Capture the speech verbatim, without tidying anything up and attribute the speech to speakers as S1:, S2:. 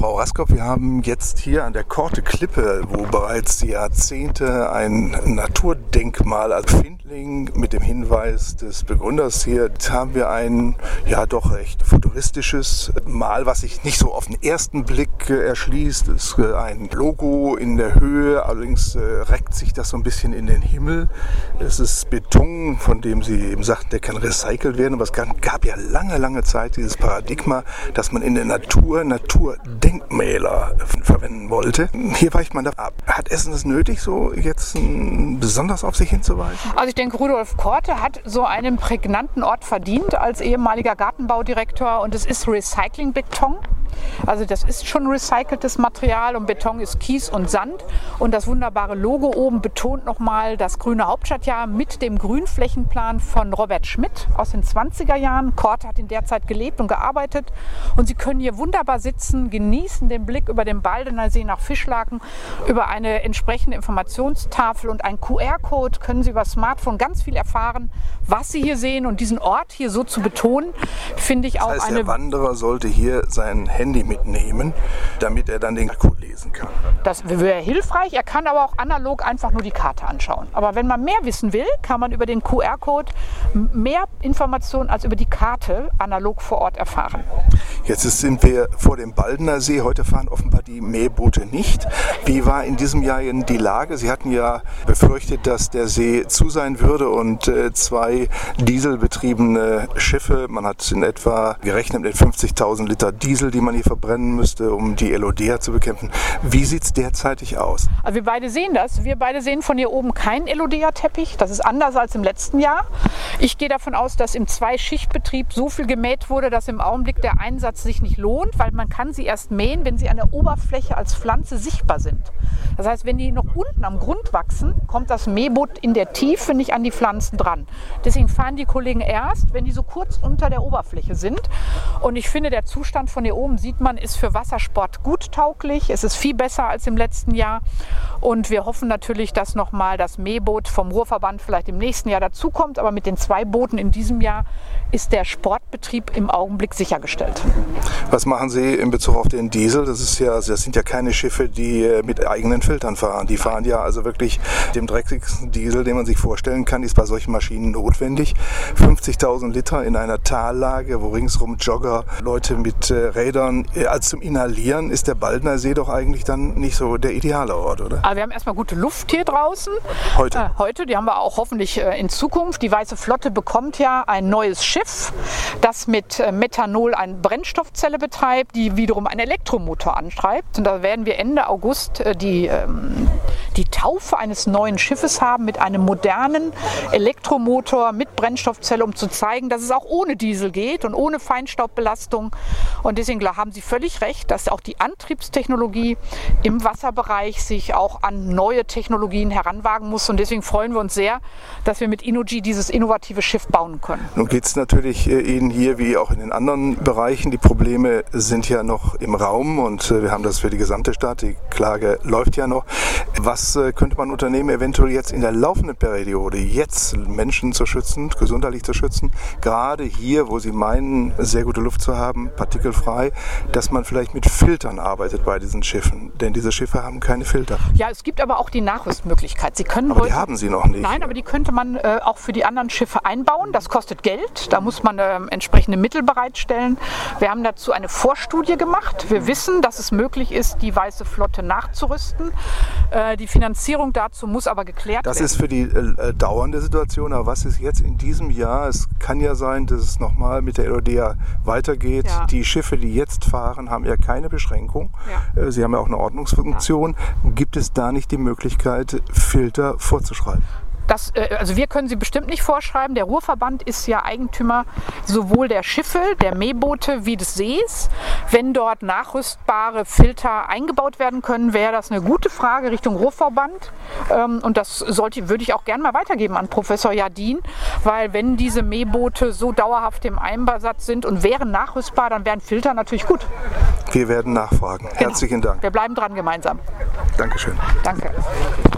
S1: Frau Raskop, wir haben jetzt hier an der Korte Klippe, wo bereits Jahrzehnte ein Naturdenkmal als Findling mit dem Hinweis des Begründers hier, haben wir ein ja doch recht futuristisches Mal, was sich nicht so auf den ersten Blick äh, erschließt. Es ist äh, ein Logo in der Höhe, allerdings äh, reckt sich das so ein bisschen in den Himmel. Es ist Beton, von dem Sie eben sagten, der kann recycelt werden, aber es gab, gab ja lange, lange Zeit dieses Paradigma, dass man in der Natur Naturdenkmäler verwenden wollte. Hier weicht man da ab. Hat Essen es nötig, so jetzt m, besonders auf sich hinzuweisen?
S2: Also ich denke, Rudolf Korte hat so einen prägnanten Ort verdient als ehemaliger Gartenbaudirektor, und es ist Recyclingbeton. Also das ist schon recyceltes Material, und Beton ist Kies und Sand. Und das wunderbare Logo oben betont nochmal das grüne Hauptstadtjahr mit dem Grünflächenplan von Robert Schmidt aus den zwanziger Jahren. Korte hat in der Zeit gelebt und gearbeitet. Und Sie können hier wunderbar sitzen, genießen den Blick über den Baldener See nach Fischlaken, über eine entsprechende Informationstafel und ein Q R-Code können Sie über Smartphone ganz viel erfahren, was Sie hier sehen. Und diesen Ort hier so zu betonen, finde ich auch
S1: das heißt,
S2: eine...
S1: Der Wanderer sollte hier sein Handy mitnehmen, damit er dann den Code lesen kann.
S2: Das wäre hilfreich. Er kann aber auch analog einfach nur die Karte anschauen. Aber wenn man mehr wissen will, kann man über den Q R-Code mehr Informationen als über die Karte analog vor Ort erfahren.
S1: Jetzt sind wir vor dem Baldener See. Heute fahren offenbar die Mähboote nicht. Wie war in diesem Jahr die Lage? Sie hatten ja befürchtet, dass der See zu sein würde und äh, zwei dieselbetriebene Schiffe, man hat in etwa gerechnet mit fünfzigtausend Liter Diesel, die man hier verbrennen müsste, um die Elodea zu bekämpfen. Wie sieht es derzeitig aus?
S2: Also wir beide sehen das. Wir beide sehen von hier oben keinen Elodea-Teppich. Das ist anders als im letzten Jahr. Ich gehe davon aus, dass im Zwei-Schicht-Betrieb so viel gemäht wurde, dass im Augenblick der Einsatz sich nicht lohnt, weil man kann sie erst mähen, wenn sie an der Oberfläche als Pflanze sichtbar sind. Das heißt, wenn die noch unten am Grund wachsen, kommt das Mähboot in der Tiefe nicht an die Pflanzen dran. Deswegen fahren die Kollegen erst, wenn die so kurz unter der Oberfläche sind. Und ich finde, der Zustand von hier oben, sieht man, ist für Wassersport gut tauglich. Es ist viel besser als im letzten Jahr. Und wir hoffen natürlich, dass nochmal das Mähboot vom Ruhrverband vielleicht im nächsten Jahr dazukommt. Aber mit den zwei Booten in diesem Jahr ist der Sportbetrieb im Augenblick sichergestellt.
S1: Was machen Sie in Bezug auf den Diesel? Das ist ja, das sind ja keine Schiffe, die mit eigenen Filtern fahren. Die fahren ja also wirklich dem dreckigsten Diesel, den man sich vorstellen kann, ist bei solchen Maschinen notwendig. fünfzigtausend Liter in einer Tallage, wo ringsrum Jogger, Leute mit äh, Rädern, äh, als zum Inhalieren ist der Baldener See doch eigentlich dann nicht so der ideale Ort, oder?
S2: Aber wir haben erstmal gute Luft hier draußen.
S1: Heute?
S2: Äh, heute, die haben wir auch hoffentlich äh, in Zukunft. Die Weiße Flotte bekommt ja ein neues Schiff, das mit äh, Methanol eine Brennstoffzelle betreibt, die wiederum einen Elektromotor antreibt. Und da werden wir Ende August äh, die, ähm, die Taufe eines neuen Schiffes haben mit einem modernen Elektromotor mit Brennstoffzelle, um zu zeigen, dass es auch ohne Diesel geht und ohne Feinstaubbelastung. Und deswegen haben Sie völlig recht, dass auch die Antriebstechnologie im Wasserbereich sich auch an neue Technologien heranwagen muss. Und deswegen freuen wir uns sehr, dass wir mit Innogy dieses innovative Schiff bauen können.
S1: Nun geht es natürlich äh, Ihnen hier wie auch in den anderen Bereichen. Die Probleme sind ja noch im Raum und äh, wir haben das für die gesamte Stadt. Die Klage läuft ja noch. Was äh, könnte man unternehmen, eventuell jetzt in der laufenden Periode, jetzt Menschen zu schützen, gesundheitlich zu schützen, gerade hier, wo Sie meinen, sehr gute Luft zu haben, partikelfrei, dass man vielleicht mit Filtern arbeitet bei diesen Schiffen. Denn diese Schiffe haben keine Filter.
S2: Ja, es gibt aber auch die Nachrüstmöglichkeit. Sie können
S1: aber
S2: heute,
S1: die haben Sie noch nicht.
S2: Nein, aber die könnte man äh, auch für die anderen Schiffe einbauen. Das kostet Geld. Da muss man äh, entsprechende Mittel bereitstellen. Wir haben dazu eine Vorstudie gemacht. Wir wissen, dass es möglich ist, die Weiße Flotte nachzurüsten. Äh, die Finanzierung dazu muss aber geklärt
S1: das
S2: werden.
S1: Das ist für die äh, dauernde Situation. Aber was ist jetzt in diesem Jahr? Es kann ja sein, dass es nochmal mit der Elodea weitergeht. Ja. Die Schiffe, die jetzt fahren, haben ja keine Beschränkung. Ja. Äh, sie haben ja auch eine Ordnungsfunktion. Ja. Gibt es da nicht die Möglichkeit, Filter vorzuschreiben?
S2: Das, also wir können sie bestimmt nicht vorschreiben. Der Ruhrverband ist ja Eigentümer sowohl der Schiffe, der Mähboote wie des Sees. Wenn dort nachrüstbare Filter eingebaut werden können, wäre das eine gute Frage Richtung Ruhrverband. Und das sollte, würde ich auch gerne mal weitergeben an Professor Jardin, weil wenn diese Mähboote so dauerhaft im Einsatz sind und wären nachrüstbar, dann wären Filter natürlich gut.
S1: Wir werden nachfragen. Genau. Herzlichen Dank.
S2: Wir bleiben dran gemeinsam.
S1: Dankeschön.
S2: Danke.